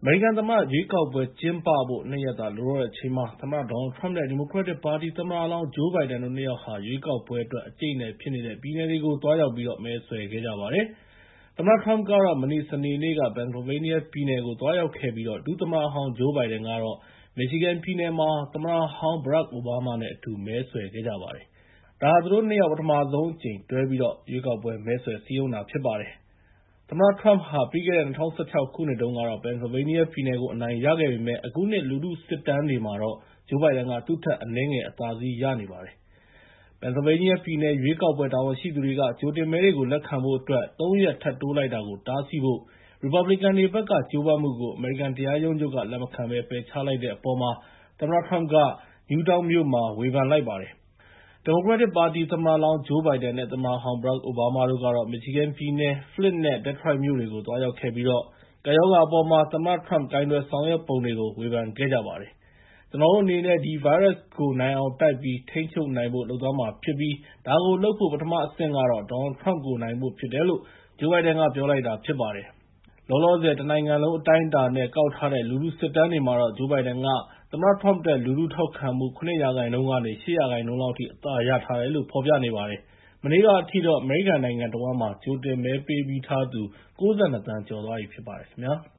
အမေရိကန်သမ္မတရွေးကောက်ပွဲကျင်းပဖို့ 2 ရက်သာလိုတော့တဲ့အချိန်မှာ သမ္မတ Donald Trump နဲ့ ဒီမိုကရက်တစ်ပါတီသမ္မတလောင်း Joe Biden တို့ ၂ ယောက်ဟာ ရွေးကောက်ပွဲအတွက် အကြိတ်အနယ်ဖြစ်နေတဲ့ ပြည်နယ်တွေကို သွားရောက်ပြီးတော့ မဲဆွယ်ခဲ့ကြပါတယ်။ သမ္မတ Trump ကတော့ မနေ့ စနေနေ့က Pennsylvania ပြည်နယ်ကို သွားရောက်ခဲ့ပြီး ဒုသမ္မတဟောင်း Joe Biden ကတော့ Michigan ပြည်နယ်မှာ သမ္မတဟောင်း Barack Obama နဲ့ အတူ မဲဆွယ်ခဲ့ကြပါတယ်။ ဒါဟာ သူတို့ ၂ ယောက် ပထမဆုံးအကြိမ်တွဲပြီး ရွေးကောက်ပွဲ မဲဆွယ်စည်းရုံးတာဖြစ်ပါတယ်။ သမ္မတ Trump ဟာ ပြီးခဲ့တဲ့ ၂၀၁၆ ခုနှစ်တုန်းကတော့ Pennsylvania ပြည်နယ်ကို အနိုင်ရခဲ့ပေမယ့် အခုနှစ် လူထုစစ်တမ်းတွေမှာတော့ Joe Biden က သူ့ထက် အနည်းငယ် အသာစီးရနေပါတယ်။ Pennsylvania ပြည်နယ် ရွေးကောက်ပွဲတာဝန်ရှိသူတွေက ကြိုတင်မဲတွေကို လက်ခံဖို့အတွက် ၃ ရက် ထပ်တိုးလိုက်တာကို တားဆီးဖို့ ရီပတ်ဘလစ်ကန်တွေဘက်က ကြိုးပမ်းမှုကို အမေရိကန်တရားရုံးချုပ်က လက်မခံဘဲ ပယ်ချလိုက်တဲ့အပေါ်မှာ သမ္မတ Trump က Newtown မြို့မှာ ဝေဖန်လိုက်ပါတယ်။ ဒီမိုကရက်တစ်ပါတီသမ္မတလောင်း Joe Biden နဲ့ သမ္မတဟောင်း Barack Obama တို့ကတော့ Michigan ပြည်နယ် Flint နဲ့ Detroit မြို့တွေကို သွားရောက်ခဲ့ပြီး ကပ်ရောဂါအပေါ်မှာ သမ္မတ Trump ကိုင်တွယ်ဆောင်ရွက်ပုံတွေကို ဝေဖန်ခဲ့ကြပါတယ်။ ကျနော်တို့အနေနဲ့ ဒီဗိုင်းရပ်စ်ကို နိုင်အောင်တိုက်ပြီး ထိန်းချုပ်နိုင်ဖို့ လုပ်သွားမှာဖြစ်ပြီး ဒါကိုလုပ်ဖို့ ပထမအဆင့်ကတော့ Donald Trump ကိုနိုင်ဖို့ဖြစ်တယ်လို့ Joe Biden က ပြောလိုက်တာဖြစ်ပါတယ်။ လောလောဆယ် တနိုင်ငံလုံးအတိုင်းအတာနဲ့ ကောက်ထားတဲ့ လူထုစစ်တမ်းတွေမှာတော့ Joe Biden က သမ္မတ Trump ထက် လူထုထောက်ခံမှု ၇ ရာခိုင်နှုန်းကနေ ၈ ရာခိုင်နှုန်းလောက်အထိ အသာရထားတယ်လို့ ဖော်ပြနေပါတယ်။ မနေ့ကအထိတော့ အမေရိကန်နိုင်ငံတဝန်းမှာ ကြိုတင်မဲပေးပြီးထားသူ ၉၂ သန်းကျော်သွားပြီဖြစ်ပါတယ်ခင်ဗျာ။